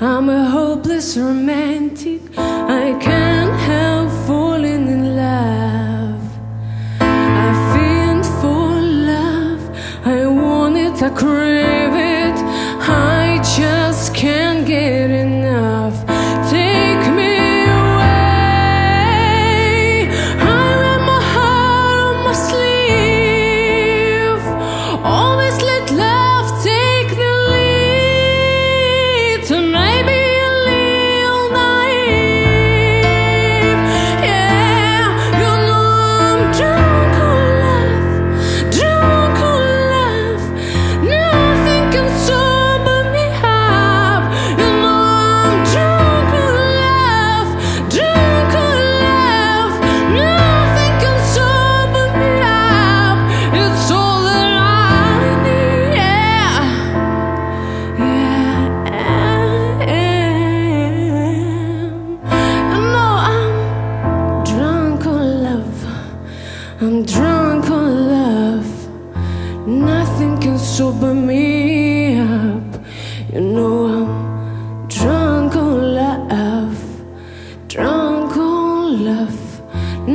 I'm a hopeless romantic. I can't help falling in love. I feel for love. I want it, I crave it. I just can't get enough. Take me away. I wear my heart on my sleeve. Always let love take the lead. Tonight be a little naive. Yeah, you know I'm drunk on love, drunk on love. Nothing can sober me up. You know I'm drunk on love, drunk on love. Nothing can sober me up. It's all that I need. Yeah, yeah, I am. You know I'm drunk on love. I'm drunk on love. Nothing can sober me up. You know I'm drunk on love, drunk on love.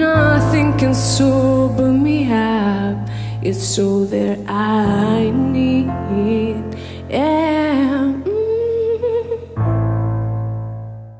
Nothing can sober me up. It's all that I need.